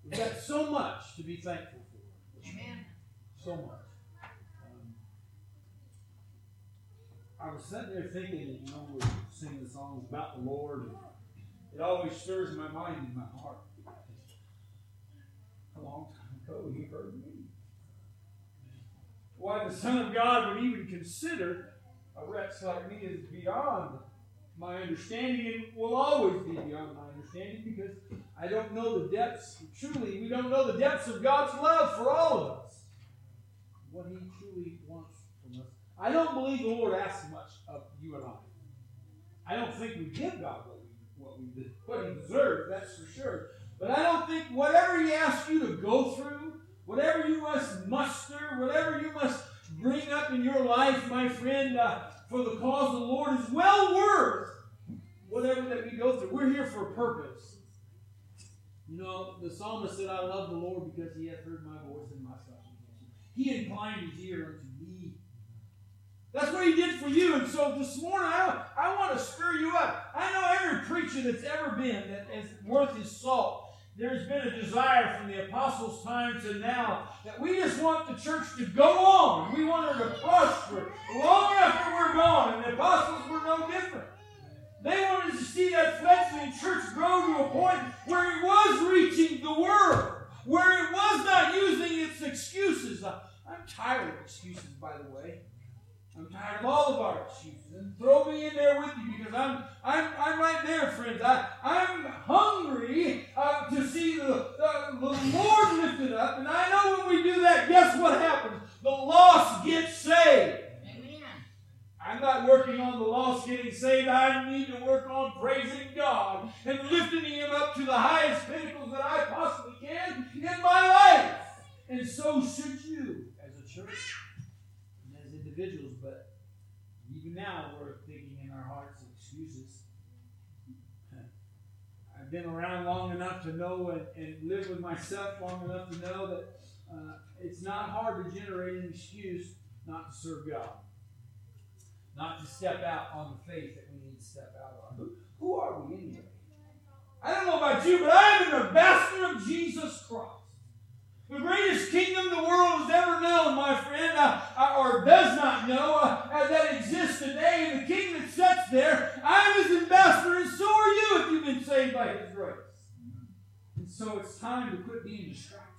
We've got so much to be thankful for. Amen. So much. I was sitting there thinking, we're singing the songs about the Lord, and it always stirs my mind and my heart. A long time ago, He heard me. Why the Son of God would even consider a wretch like me is beyond my understanding, and will always be beyond my understanding, because I don't know the depths. Truly, we don't know the depths of God's love for all of us. What He truly wants from us. I don't believe the Lord asks much of you and I. I don't think we give God what He deserves, that's for sure. But I don't think whatever He asks you to go through, whatever you must muster, whatever you must bring up in your life, my friend, for the cause of the Lord is well worth whatever that we go through. We're here for a purpose. The psalmist said, I love the Lord because He hath heard my voice and my supplication. He inclined His ear unto me. That's what He did for you. And so this morning, I want to stir you up. I know every preacher that's ever been that is worth his salt. There's been a desire from the apostles' time to now that we just want the church to go on. We want her to prosper long after we're gone. And the apostles were no different. They wanted to see that fledgling church grow to a point where it was reaching the world, where it was not using its excuses. I'm tired of excuses, by the way. I'm tired of all of our excuses. And throw me in there with you, because I'm right there, friends. I'm hungry to see the Lord lifted up. And I know when we do that, guess what happens? The lost get saved. Amen. I'm not working on the lost getting saved. I need to work on praising God and lifting Him up to the highest pinnacles that I possibly can in my life. And so should you as a church and as individuals. But even now we're thinking in our hearts of excuses. I've been around long enough to know and live with myself long enough to know that it's not hard to generate an excuse not to serve God. Not to step out on the faith that we need to step out on. Who are we anyway? I don't know about you, but I am an ambassador of Jesus Christ. The greatest kingdom the world has ever known, my friend, or does not know, that exists today, and the king that sits there, I'm His ambassador, and so are you if you've been saved by His grace. And so it's time to quit being distracted.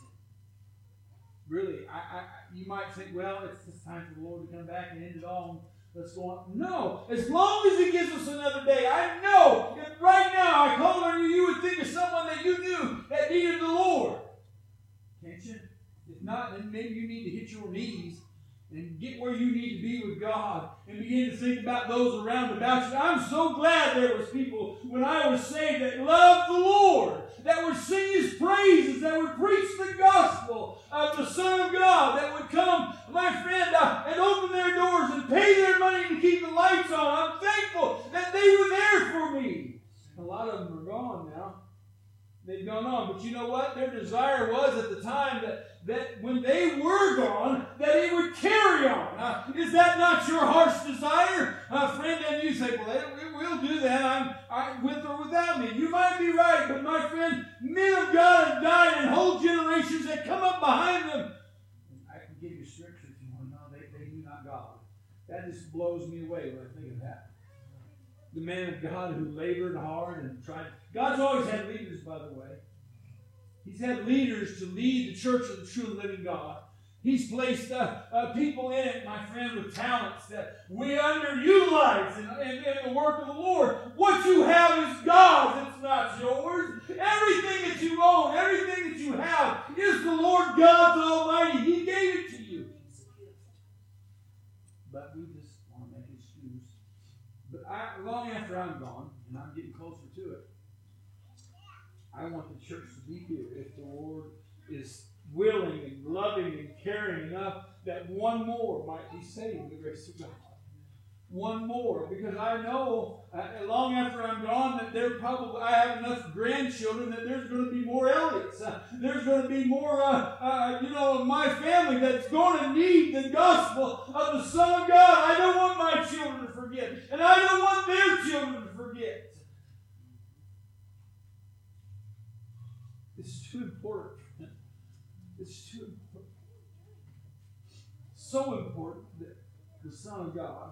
Really, you might think, well, it's just time for the Lord to come back and end it all. Let's go on. No, as long as He gives us another day, I know if right now I called on you, you would think of someone that you knew that needed the Lord. Can't you? If not, then maybe you need to hit your knees and get where you need to be with God and begin to think about those around about you. I'm so glad there was people when I was saved that loved the Lord, that would sing His praises, that would preach the gospel of the Son of God, that would come, my friend, and open their doors and pay their money to keep the lights on. I'm thankful that they were there for me. A lot of them are gone now. They've gone on. But you know what? Their desire was at the time that when they were gone, that it would carry on. Is that not your heart's desire? Friend, and you say, well, we'll do that. I'm with or without me. You might be right, but my friend, men of God have died and whole generations that come up behind them. I can give you scripture if you want to know. They knew not God. That just blows me away when I think of that. The man of God who labored hard and tried. God's always had leaders, by the way. He's had leaders to lead the church of the true and living God. He's placed people in it, my friend, with talents that we underutilize in the work of the Lord. What you have is God's. It's not yours. Everything that you own, everything that you have is the Lord God Almighty. He gave it to you. It's a gift. But we just want to make an excuse. But long after I'm gone, and I'm getting closer to it, I want the church to be here if the Lord is willing and loving and caring enough that one more might be saved with the grace of God. One more. Because I know, long after I'm gone, that I have enough grandchildren that there's going to be more Elliots. There's going to be more, of my family that's going to need the gospel of the Son of God. I don't want my children to forget. And I don't want their children to forget. This too important. It's too important. So important that the Son of God,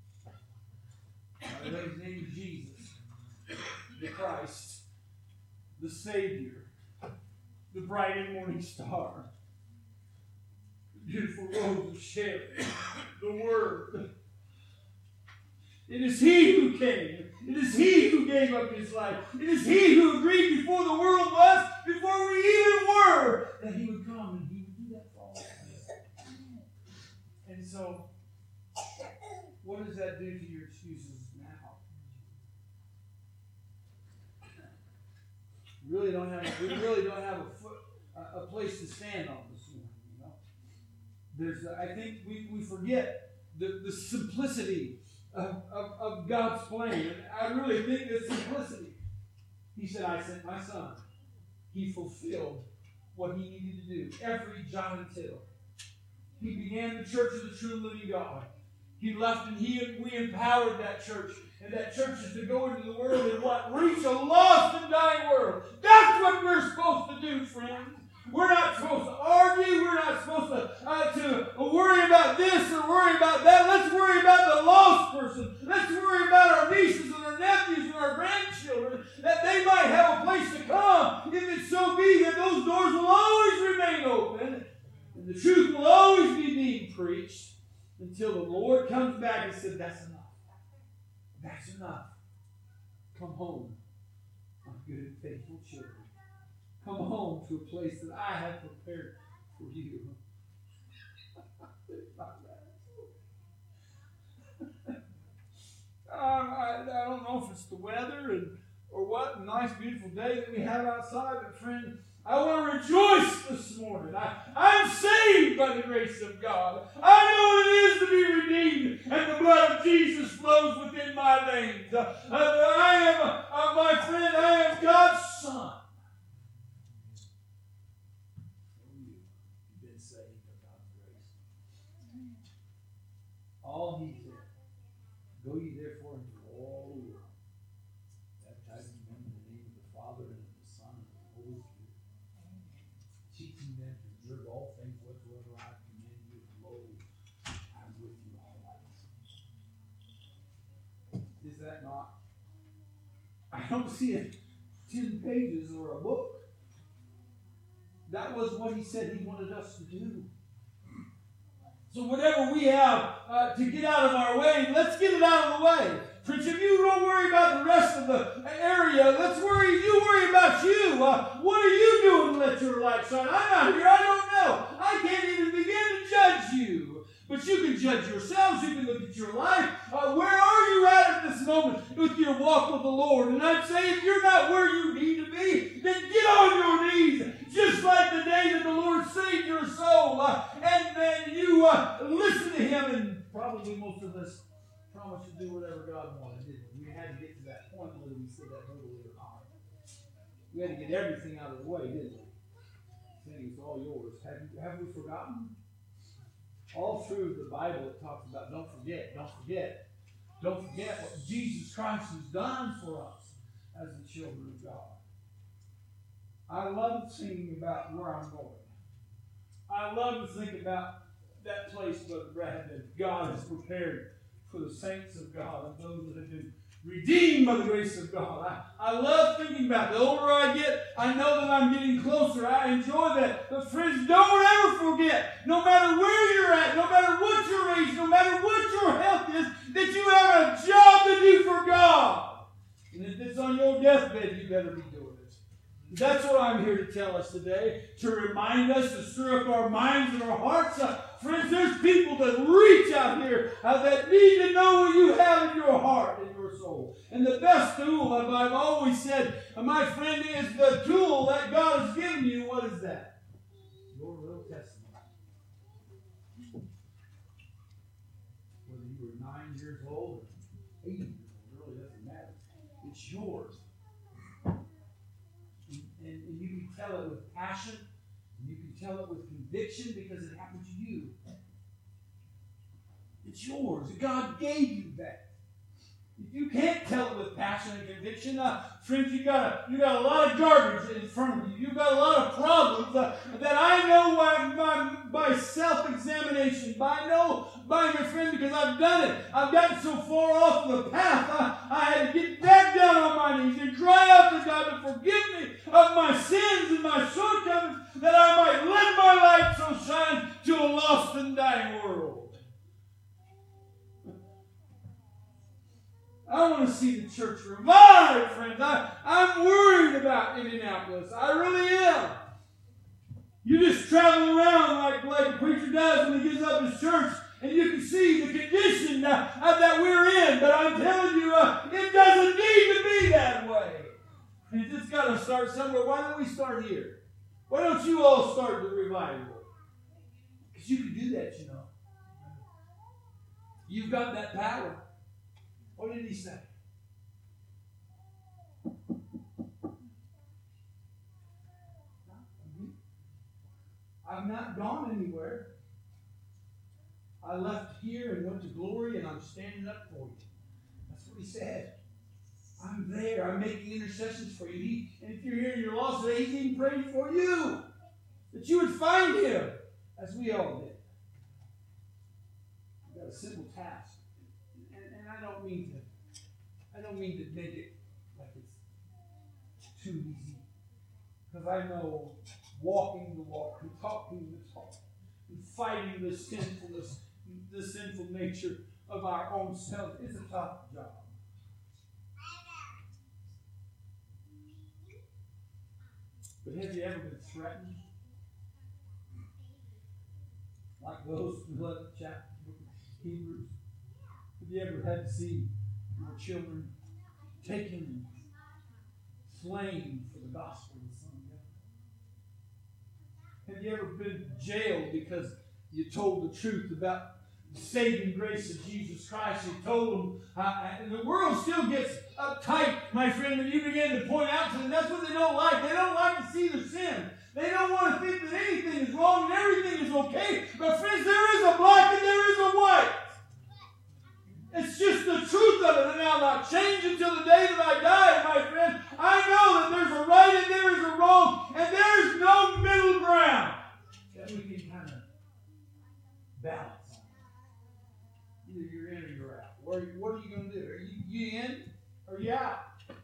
his name is Jesus, the Christ, the Savior, the bright and morning star, the beautiful rose of Sharon, the Word. It is He who came. It is He who gave up His life. It is He who agreed before the world was, before we even were, that He would come and He would do that for all of us. And so, what does that do to your excuses now? We really don't have a place to stand on this morning. I think we forget the simplicity of God's plan. And I really think the simplicity. He said, I sent my Son. He fulfilled what He needed to do. Every jot and tittle. He began the church of the true living God. He left and we empowered that church. And that church is to go into the world and what? Reach a lost and dying world. That's what we're supposed to do, friends. We're not supposed to argue. We're not supposed to worry about this or worry about that. Let's worry about the lost person. Let's worry about our nieces and our nephews and our grandchildren, that they might have a place to come. If it so be that those doors will always remain open and the truth will always be being preached until the Lord comes back and says, that's enough. That's enough. Come home, my good and faithful children. Come home to a place that I have prepared for you. I don't know if it's the weather or what nice, beautiful day that we have outside, but friend, I want to rejoice this morning. I'm saved by the grace of God. I know what it is to be redeemed, and the blood of Jesus flows within my veins. My friend, I am God's son. You've been saved by God's grace. All He said, go ye therefore into all the world, baptizing them in the name of the Father and of the Son and of the Holy Spirit, teaching them to observe all things whatsoever I command you, and lo, I'm with you always. Is that not? I don't see it 10 pages or a book. That was what He said He wanted us to do. So whatever we have to get out of our way, let's get it out of the way. Friends, if you don't worry about the rest of the area, you worry about you. What are you doing to let your light shine? I'm not here. I don't know. I can't even begin to judge you. But you can judge yourselves. You can look at your life. Where are you at this moment with your walk with the Lord? And I'd say if you're not where you need to be, then get on your knees. Just like the day that the Lord saved your soul. And then you listen to Him. And probably most of us promised to do whatever God wanted, didn't we? We had to get to that point whether we said that verbally or not. We had to get everything out of the way, didn't we? Saying it's all yours. Have we forgotten? All through the Bible it talks about don't forget what Jesus Christ has done for us as the children of God. I love singing about where I'm going. I love to think about that place, Brother Brad, that God has prepared for the saints of God and those that have been redeemed by the grace of God. I love thinking about it. The older I get, I know that I'm getting closer. I enjoy that. But friends, don't ever forget, no matter where you're at, no matter what your age, no matter what your health is, that you have a job to do for God. And if it's on your deathbed, you better be doing it. That's what I'm here to tell us today, to remind us, to stir up our minds and our hearts. Friends, there's people that reach out here that need to know what you have in your heart and your soul. And the best tool, I've always said, my friend, is the tool that God has given you. What is that? Your little testimony. Whether you were 9 years old or 80 years old, it really doesn't matter. It's yours. And you can tell it with passion. And you can tell it with conviction because it happened to you. It's yours. God gave you that. If you can't tell it with passion and conviction, friends, you got a lot of garbage in front of you. You've got a lot of problems that I know by self-examination. I know by my friend because I've done it. I've gotten so far off the path. I had to get back down on my knees and cry out to God to forgive me of my sins and my shortcomings, that I might let my light so shine to a lost and dying world. I want to see the church revived, friends. I'm worried about Indianapolis. I really am. You just travel around like a preacher does when he gives up his church, and you can see the condition that we're in. But I'm telling you, it doesn't need to be that way. You just got to start somewhere. Why don't we start here? Why don't you all start the revival? Because you can do that, you know. You've got that power. What did he say? I've not gone anywhere. I left here and went to glory, and I'm standing up for you. That's what he said. I'm there. I'm making intercessions for you. And if you're here and you're lost today, he's even praying for you. That you would find him, as we all did. I've got a simple task. And I don't mean to make it like it's too easy. Because I know walking the walk and talking the talk and fighting the sinfulness, the sinful nature of our own self is a tough job. But have you ever been threatened? Like those in the 11th chapter of Hebrews? Have you ever had to see your children taken and slain for the gospel of the Son of God? Have you ever been jailed because you told the truth about the saving grace of Jesus Christ? You told them, and the world still gets uptight, my friend, when you begin to point out to them. That's what they don't like. They don't like to see the sin. They don't want to think that anything is wrong and everything is okay. But friends, there is a black and there is a white. It's just the truth of it, and I'll not change until the day that I die, my friend. I know that there's a right and there is a wrong, and there's no middle ground that we can kind of balance on. Either you're in or you're out. What are you going to do? Are you in or are you out?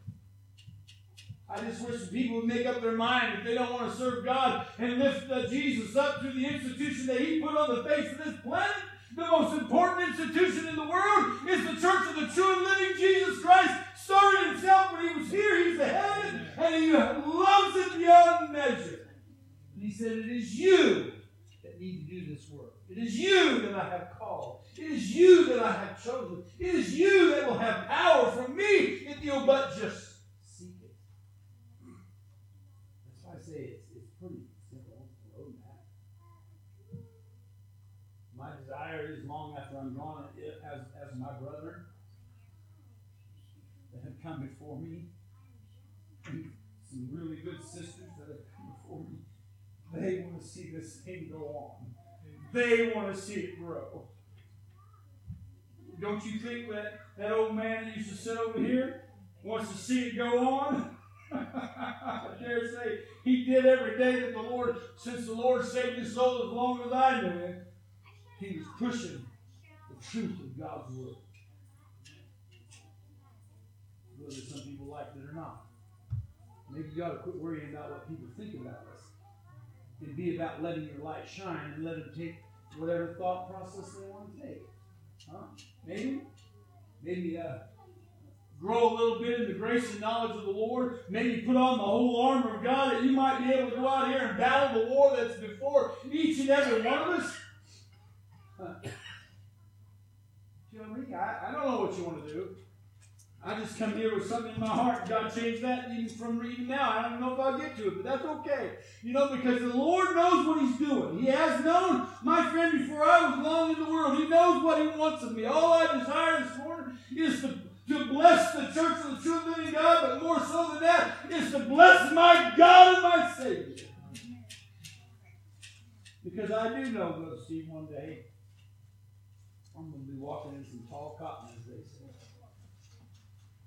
I just wish people would make up their mind if they don't want to serve God and lift Jesus up through the institution that he put on the face of this planet. The most important institution in the world is the church of the true and living Jesus Christ. Started himself when he was here. He's the head, and he loves it beyond measure. And he said, it is you that need to do this work. It is you that I have called. It is you that I have chosen. It is you that will have power from me if you'll but just seek it. That's why I say it's pretty simple. My desire is long after I'm gone, as my brother that have come before me, and some really good sisters that have come before me, they want to see this thing go on. They want to see it grow. Don't you think that old man that used to sit over here wants to see it go on? I dare say he did every day that since the Lord saved his soul as long as I knew him. He was pushing the truth of God's word. Whether some people like it or not. Maybe you ought to quit worrying about what people think about us. And be about letting your light shine and let them take whatever thought process they want to take. Huh? Maybe grow a little bit in the grace and knowledge of the Lord. Maybe put on the whole armor of God that you might be able to go out here and battle the war that's before each and every one of us. You know me? I don't know what you want to do. I just come here with something in my heart. God changed that even now. I don't know if I'll get to it, but that's okay. You know, because the Lord knows what he's doing. He has known, my friend, before I was long in the world. He knows what he wants of me. All I desire this morning is to bless the church of the true and living God, but more so than that, is to bless my God and my Savior. Because I do know, Brother Steve, one day, I'm going to be walking in some tall cotton, as they say.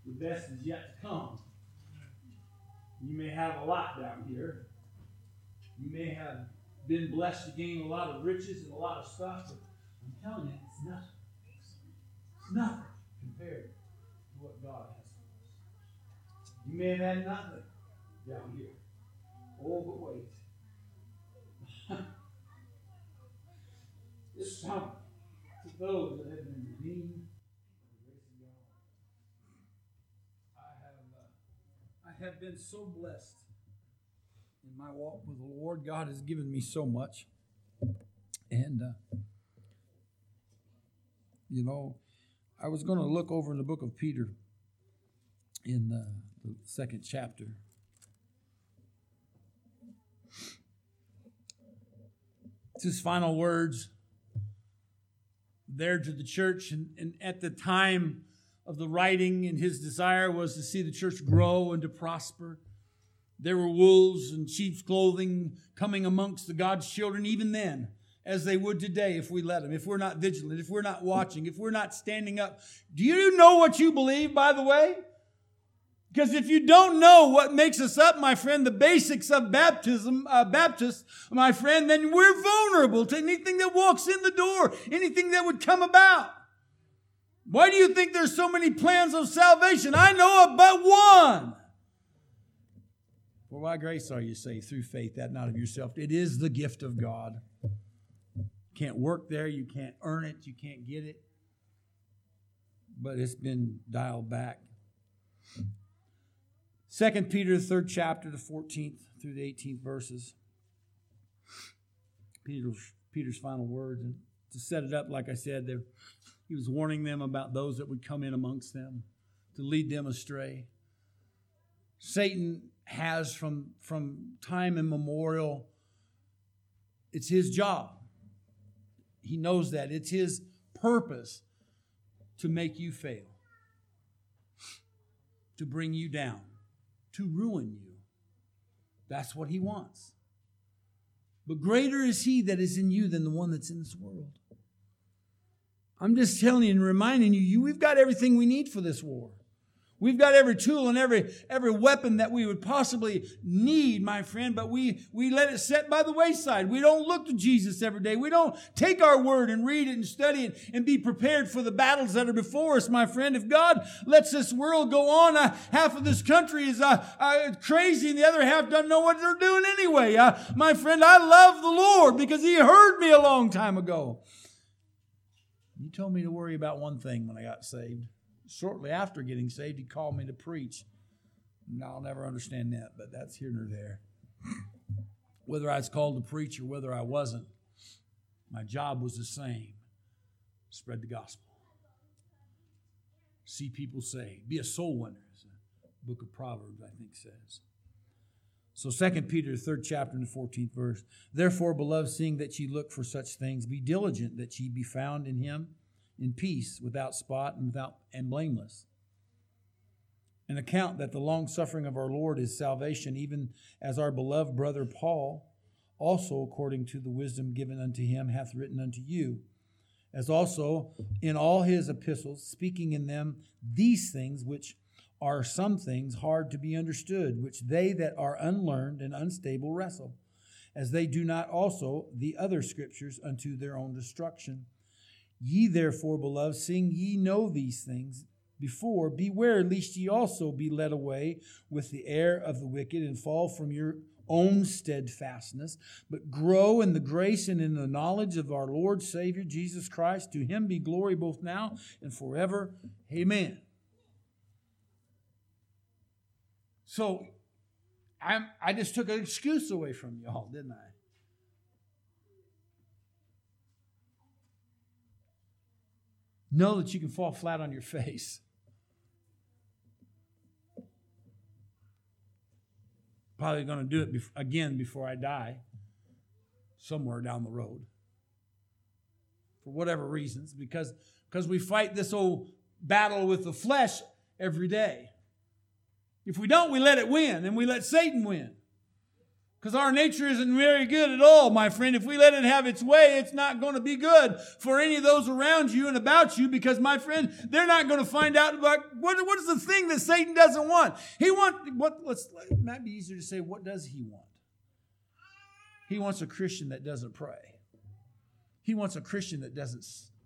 The best is yet to come. You may have a lot down here. You may have been blessed to gain a lot of riches and a lot of stuff, but I'm telling you, it's nothing. It's nothing compared to what God has for us. You may have had nothing down here. Oh, but wait. This summer, to those that have been redeemed, I have been so blessed in my walk with the Lord. God has given me so much. And, I was going to look over in the book of Peter in the second chapter. It's his final words there to the church. And at the time of the writing, and his desire was to see the church grow and to prosper. There were wolves in sheep's clothing coming amongst the God's children even then, as they would today if we let them, if we're not vigilant, if we're not watching, if we're not standing up. Do you know what you believe, by the way? Because if you don't know what makes us up, my friend, the basics of baptism, Baptist, my friend, then we're vulnerable to anything that walks in the door, anything that would come about. Why do you think there's so many plans of salvation? I know of but one. For by grace are you saved through faith, that not of yourself. It is the gift of God. You can't work there. You can't earn it. You can't get it. But it's been dialed back. 2 Peter, the 3rd chapter, the 14th through the 18th verses. Peter's final words. And to set it up, like I said, he was warning them about those that would come in amongst them to lead them astray. Satan has from time immemorial, it's his job. He knows that. It's his purpose to make you fail, to bring you down, to ruin you. That's what he wants. But greater is he that is in you than the one that's in this world. I'm just telling you and reminding you, we've got everything we need for this war. We've got every tool and every weapon that we would possibly need, my friend, but we let it set by the wayside. We don't look to Jesus every day. We don't take our word and read it and study it and be prepared for the battles that are before us, my friend. If God lets this world go on, half of this country is crazy and the other half doesn't know what they're doing anyway. My friend, I love the Lord because he heard me a long time ago. He told me to worry about one thing when I got saved. Shortly after getting saved, he called me to preach. And I'll never understand that, but that's here nor there. Whether I was called to preach or whether I wasn't, my job was the same. Spread the gospel. See people saved. Be a soul winner, as the book of Proverbs, I think, says. So 2 Peter, 3rd chapter and the 14th verse. Therefore, beloved, seeing that ye look for such things, be diligent that ye be found in him, in peace, without spot and blameless. And account that the long suffering of our Lord is salvation, even as our beloved brother Paul, also according to the wisdom given unto him, hath written unto you, as also in all his epistles, speaking in them these things, which are some things hard to be understood, which they that are unlearned and unstable wrestle, as they do not also the other scriptures unto their own destruction. Ye therefore, beloved, seeing ye know these things before, beware lest ye also be led away with the error of the wicked and fall from your own steadfastness, but grow in the grace and in the knowledge of our Lord Savior Jesus Christ. To him be glory both now and forever. Amen. So I just took an excuse away from y'all, didn't I? Know that you can fall flat on your face. Probably going to do it again before I die, somewhere down the road. For whatever reasons, because we fight this old battle with the flesh every day. If we don't, we let it win, and we let Satan win. Because our nature isn't very good at all, my friend. If we let it have its way, it's not going to be good for any of those around you and about you, because, my friend, they're not going to find out about what is the thing that Satan doesn't want. It might be easier to say, what does he want? He wants a Christian that doesn't pray. He wants a Christian that doesn't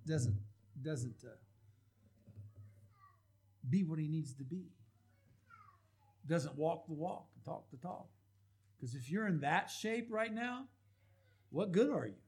be what he needs to be. Doesn't walk the walk and talk the talk. Because if you're in that shape right now, what good are you?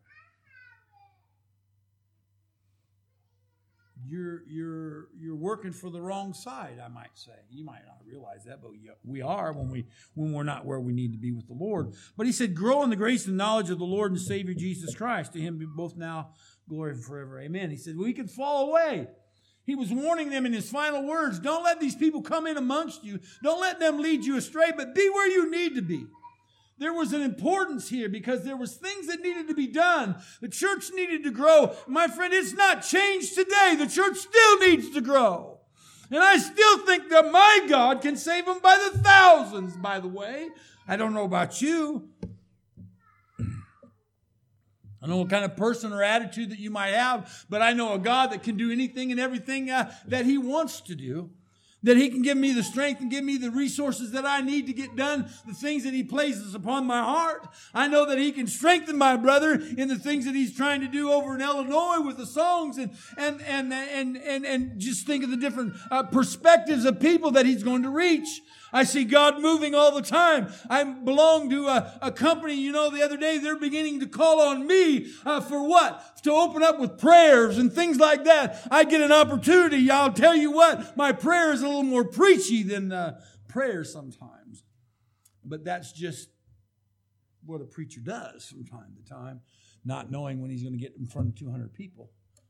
You're working for the wrong side, I might say. You might not realize that, but we are when we're not where we need to be with the Lord. But he said, grow in the grace and knowledge of the Lord and Savior Jesus Christ. To him be both now glory and forever. Amen. He said, we could fall away. He was warning them in his final words. Don't let these people come in amongst you. Don't let them lead you astray, but be where you need to be. There was an importance here because there was things that needed to be done. The church needed to grow. My friend, it's not changed today. The church still needs to grow. And I still think that my God can save them by the thousands, by the way. I don't know about you. I don't know what kind of person or attitude that you might have, but I know a God that can do anything and everything that he wants to do. That he can give me the strength and give me the resources that I need to get done the things that he places upon my heart. I know that he can strengthen my brother in the things that he's trying to do over in Illinois with the songs and just think of the different perspectives of people that he's going to reach. I see God moving all the time. I belong to a company, the other day they're beginning to call on me for what? To open up with prayers and things like that. I get an opportunity. I'll tell you what, my prayer is a little more preachy than prayer sometimes. But that's just what a preacher does from time to time, not knowing when he's going to get in front of 200 people.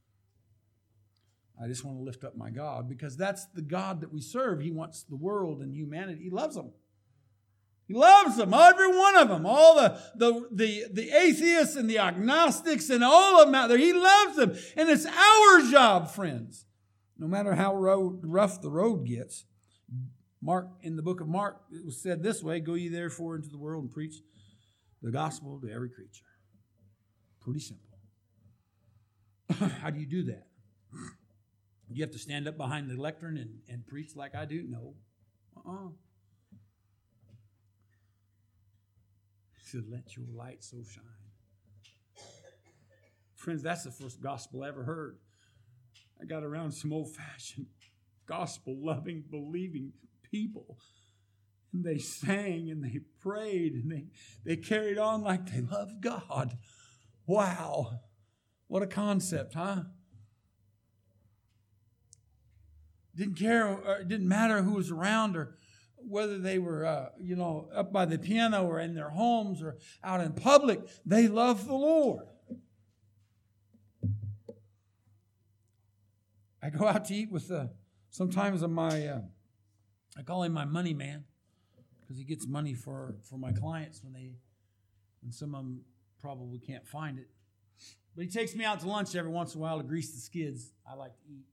I just want to lift up my God because that's the God that we serve. He wants the world and humanity. He loves them. He loves them, every one of them, all the atheists and the agnostics and all of them out there. He loves them. And it's our job, friends, no matter how rough the road gets. Mark, in the book of Mark, it was said this way, go ye therefore into the world and preach the gospel to every creature. Pretty simple. How do you do that? You have to stand up behind the lectern and preach like I do? No. He said, let your light so shine. Friends, that's the first gospel I ever heard. I got around some old-fashioned gospel-loving, believing people. And they sang and they prayed and they carried on like they loved God. Wow. What a concept, huh? Didn't care, or it didn't matter who was around or whether they were, up by the piano or in their homes or out in public. They loved the Lord. I go out to eat with sometimes I call him my money man because he gets money for my clients when some of them probably can't find it. But he takes me out to lunch every once in a while to grease the skids. I like to eat.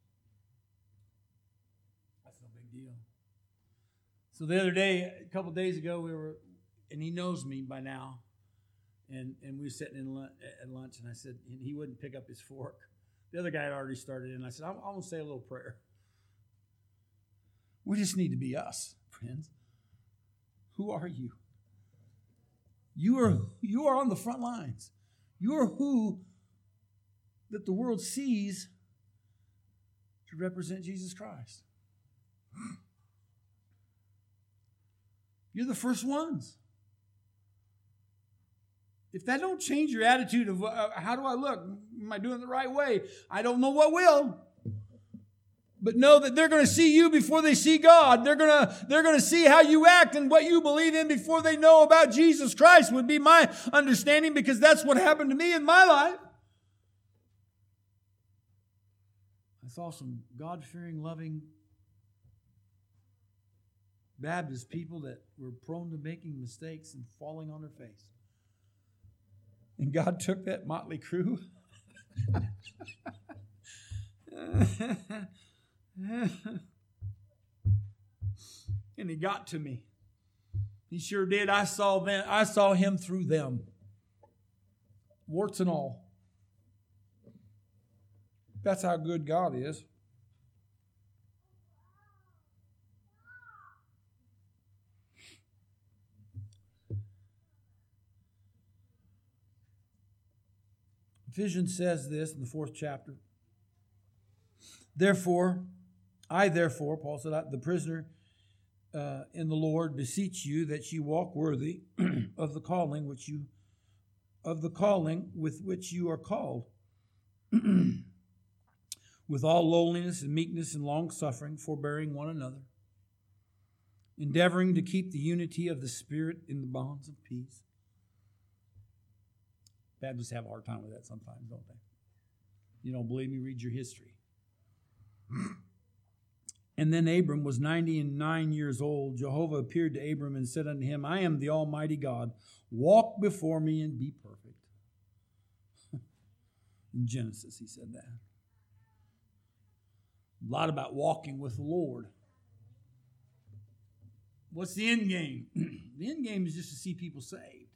Deal. So the other day, a couple of days ago, and he knows me by now, and we were sitting at lunch, and I said, and he wouldn't pick up his fork. The other guy had already started, and I said, I'm going to say a little prayer. We just need to be us, friends. Who are you? You are on the front lines. You are who that the world sees to represent Jesus Christ. You're the first ones. If that don't change your attitude of how do I look? Am I doing it the right way? I don't know what will. But know that they're going to see you before they see God. They're going to see how you act and what you believe in before they know about Jesus Christ would be my understanding, because that's what happened to me in my life. I saw some God-fearing, loving Baptist people that were prone to making mistakes and falling on their face. And God took that motley crew and he got to me. He sure did. I saw him through them. Warts and all. That's how good God is. Ephesians says this in the 4th chapter. I therefore, Paul said, the prisoner in the Lord, beseech you that you walk worthy of the calling with which you are called, with all lowliness and meekness and long suffering, forbearing one another, endeavoring to keep the unity of the Spirit in the bonds of peace. Baptists have a hard time with that sometimes, don't they? You don't believe me? Read your history. And then Abram was 99 years old. Jehovah appeared to Abram and said unto him, I am the Almighty God. Walk before me and be perfect. In Genesis, he said that. A lot about walking with the Lord. What's the end game? The end game is just to see people saved.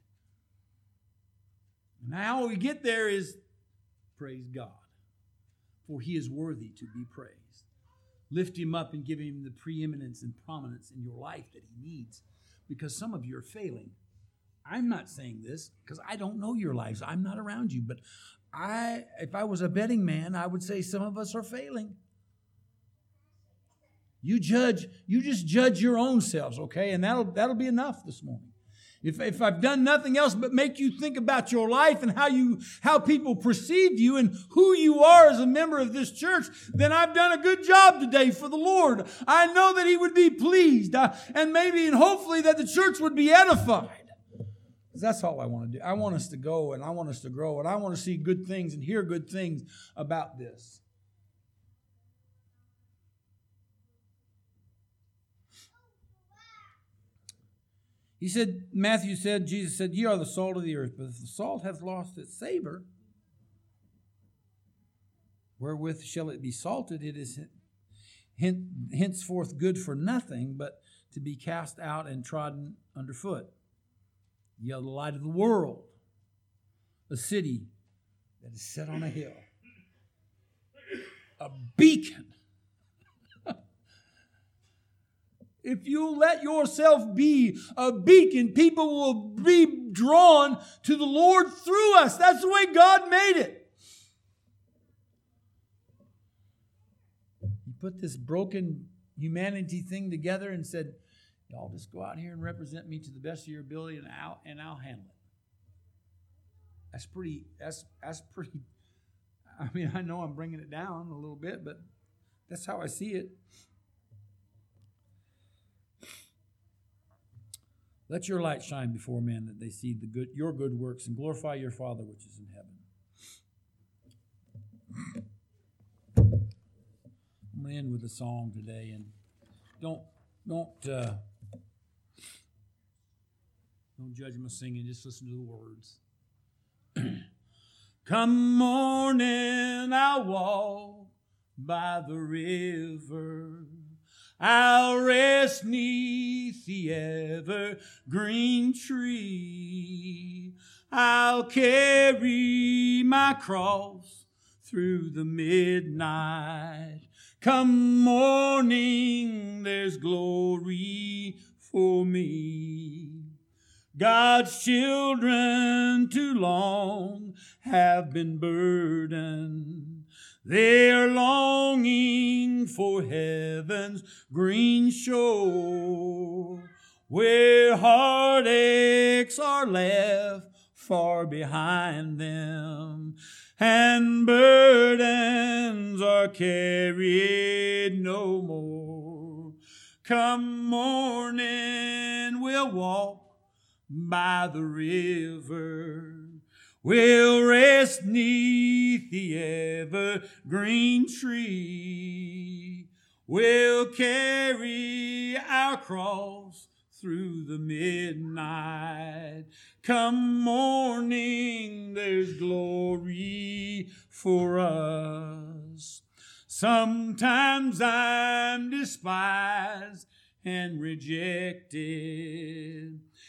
And how we get there is praise God, for he is worthy to be praised. Lift him up and give him the preeminence and prominence in your life that he needs, because some of you are failing. I'm not saying this because I don't know your lives. I'm not around you, but if I was a betting man, I would say some of us are failing. You just judge your own selves, okay? And that'll be enough this morning. If I've done nothing else but make you think about your life and how people perceive you and who you are as a member of this church, then I've done a good job today for the Lord. I know that he would be pleased, and hopefully that the church would be edified. That's all I want to do. I want us to go and I want us to grow and I want to see good things and hear good things about this. Jesus said, ye are the salt of the earth, but if the salt hath lost its savor, wherewith shall it be salted? It is henceforth good for nothing, but to be cast out and trodden underfoot. Ye are the light of the world, a city that is set on a hill, a beacon. If you let yourself be a beacon, people will be drawn to the Lord through us. That's the way God made it. He put this broken humanity thing together and said, y'all just go out here and represent me to the best of your ability and I'll handle it. That's pretty, I know I'm bringing it down a little bit, but that's how I see it. Let your light shine before men, that they see your good works and glorify your Father which is in heaven. I'm going to end with a song today, and don't judge my singing. Just listen to the words. Come morning, I'll walk by the river. I'll rest 'neath the evergreen tree. I'll carry my cross through the midnight. Come morning, there's glory for me. God's children too long have been burdened. They're longing for heaven's green shore, where heartaches are left far behind them, and burdens are carried no more. Come morning, we'll walk by the river. We'll rest 'neath the evergreen tree. We'll carry our cross through the midnight. Come morning, there's glory for us. Sometimes I'm despised and rejected,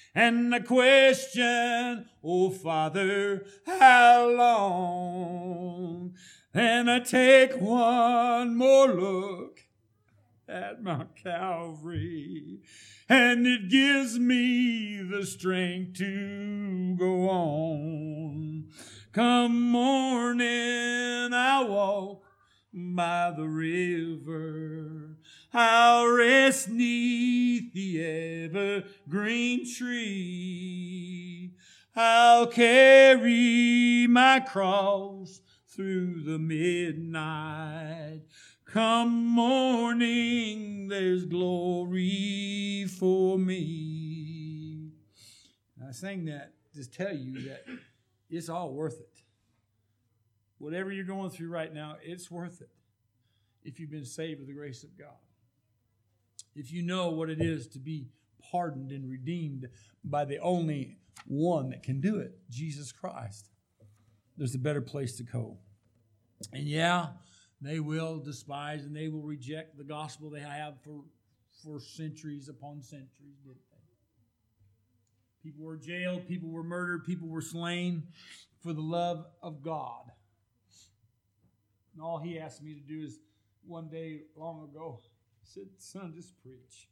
And I question, oh Father, how long? And I take one more look at Mount Calvary, and it gives me the strength to go on. Come morning, I walk by the river. I'll rest 'neath the evergreen tree. I'll carry my cross through the midnight. Come morning, there's glory for me. I sang that to tell you that it's all worth it. Whatever you're going through right now, it's worth it if you've been saved with the grace of God. If you know what it is to be pardoned and redeemed by the only one that can do it, Jesus Christ, there's a better place to go. And yeah, they will despise and they will reject the gospel they have for centuries upon centuries, didn't they? People were jailed, people were murdered, people were slain for the love of God. And all he asked me to do is, one day long ago, he said, son, just preach.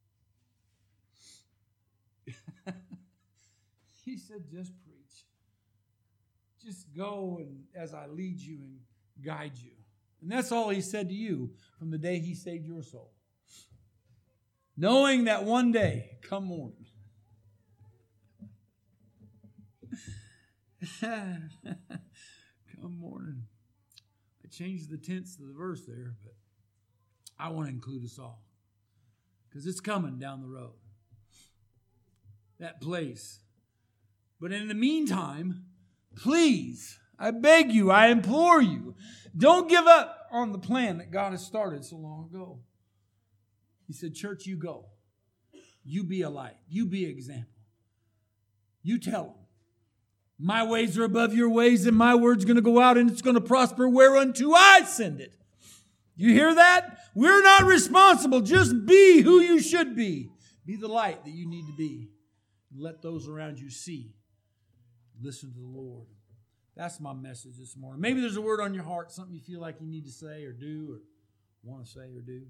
He said, just preach. Just go and as I lead you and guide you. And that's all he said to you from the day he saved your soul. Knowing that one day, come morning, come morning. I changed the tense of the verse there, but I want to include us all because it's coming down the road. That place. But in the meantime, please, I beg you, I implore you, don't give up on the plan that God has started so long ago. He said, church, you go. You be a light. You be an example. You tell them. My ways are above your ways, and my word's going to go out, and it's going to prosper whereunto I send it. You hear that? We're not responsible. Just be who you should be. Be the light that you need to be. Let those around you see. Listen to the Lord. That's my message this morning. Maybe there's a word on your heart, something you feel like you need to say or do or want to say or do.